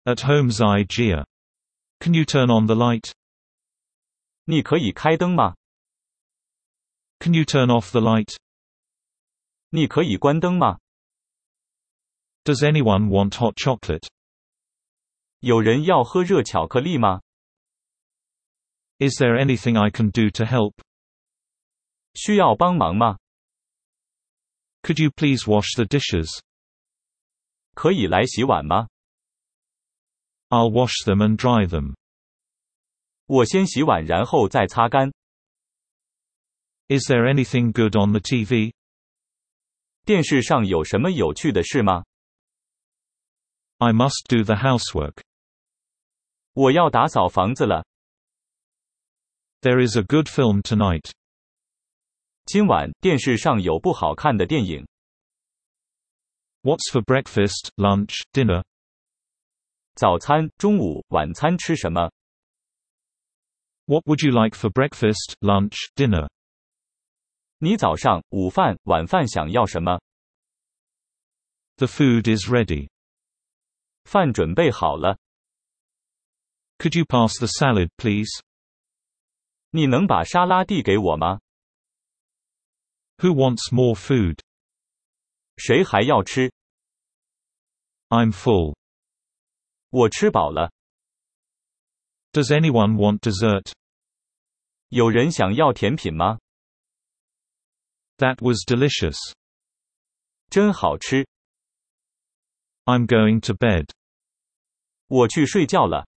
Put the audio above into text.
At home's IGA. Can you turn on the light? 你可以开灯吗？ Can you turn off the light? 你可以关灯吗？ Does anyone want hot chocolate? 有人要喝热巧克力吗？ Is there anything I can do to help? 需要帮忙吗？ Could you please wash the dishes? 可以来洗碗吗？ I'll wash them and dry them. 我先洗碗然后再擦干。 Is there anything good on the TV? 电视上有什么有趣的事吗？ I must do the housework. 我要打扫房子了。 There is a good film tonight. 今晚电视上有部好看的电影。 What's for breakfast, lunch, dinner? 早餐、中午、晚餐吃什么？ What would you like for breakfast, lunch, dinner? 你早上、午饭、晚饭想要什么？ The food is ready. 饭准备好了。 Could you pass the salad, please? 你能把沙拉递给我吗？ Who wants more food? 谁还要吃？ I'm full. 我吃饱了。 Does anyone want dessert? 有人想要甜品吗？ That was delicious. 真好吃。 I'm going to bed. 我去睡觉了。